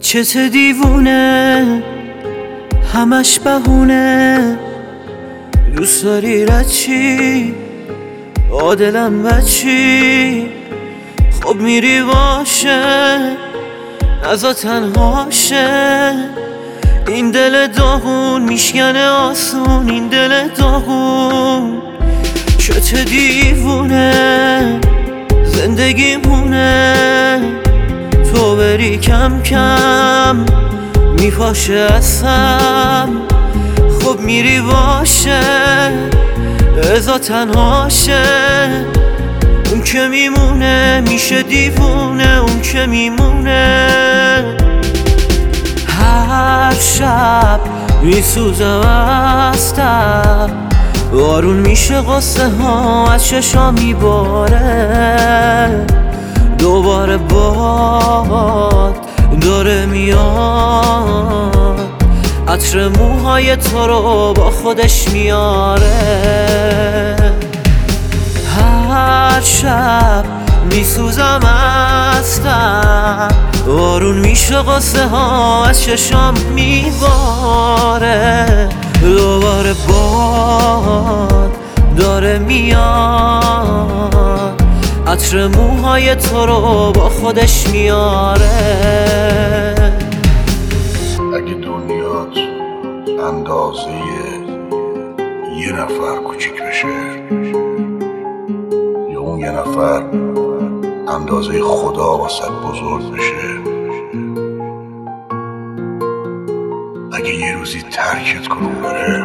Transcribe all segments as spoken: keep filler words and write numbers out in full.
چته دیوونه همش بهونه، دوست داری رد چی عادلم بچی، خب میری باشه نزا تنهاشه، این دل داغون میشکنه آسون، این دل داغون چته دیوونه زندگیمونه، تو بری کم کم میپاشه اصم، خب میری باشه ازا تنهاشه، اون که میمونه میشه دیوونه، اون که میمونه هر شب میسوزم از تب، بارون میشه قصه ها از چشا میباره، دوباره باد داره میاد، عطر موهای تو رو با خودش میاره، هر شب میسوزم از تب، بارون میشه قصه ها از چشام میباره، دوباره باد داره میاد، عطر موهای تو رو با خودش میاره. اگه دنیات اندازه یه نفر کوچیک بشه، یا اون یه نفر اندازه خدا واسه بزرگ بشه، اگه یه روزی ترکت کنون بره،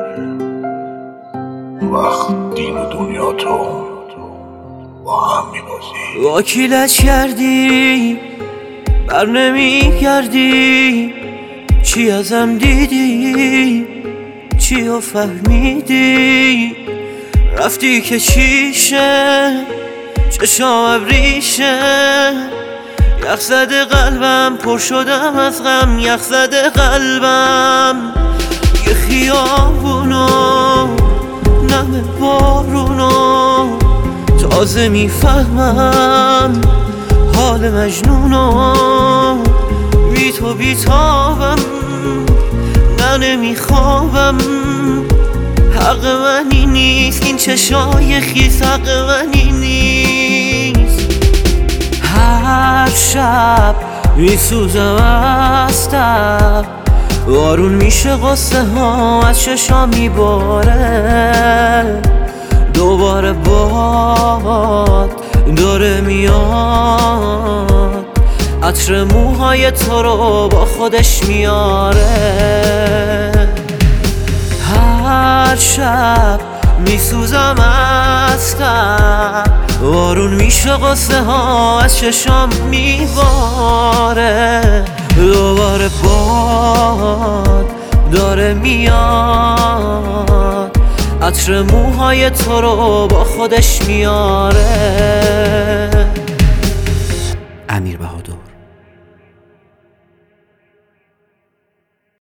اون وقت دین و دنیا تو با هم میبازی. وکیلت کردی بر نمیگردی، چی ازم دیدی چی رو فهمیدی، رفتی که چیشه چشام ابریشه، یخ زده قلبم پر شدم از غم، یخ زده قلبم یه خیابونو نم بارونو، تازه میفهمم حال مجنونو، بی تو بیتابم نه نمیخوابم، حق منی نیست این چشای خیس، حق منی نیست، هر شب میسوزم از تب، بارون میشه قصه ها از چشا میباره، دوباره باد داره میاد، عطر موهای تو رو با خودش میاره، هر شب میسوزم از تب، بارون میشه قصه ها از چشام میباره، دوباره باد داره میاد، عطر موهای تو رو با خودش میاره. امیر بهادر.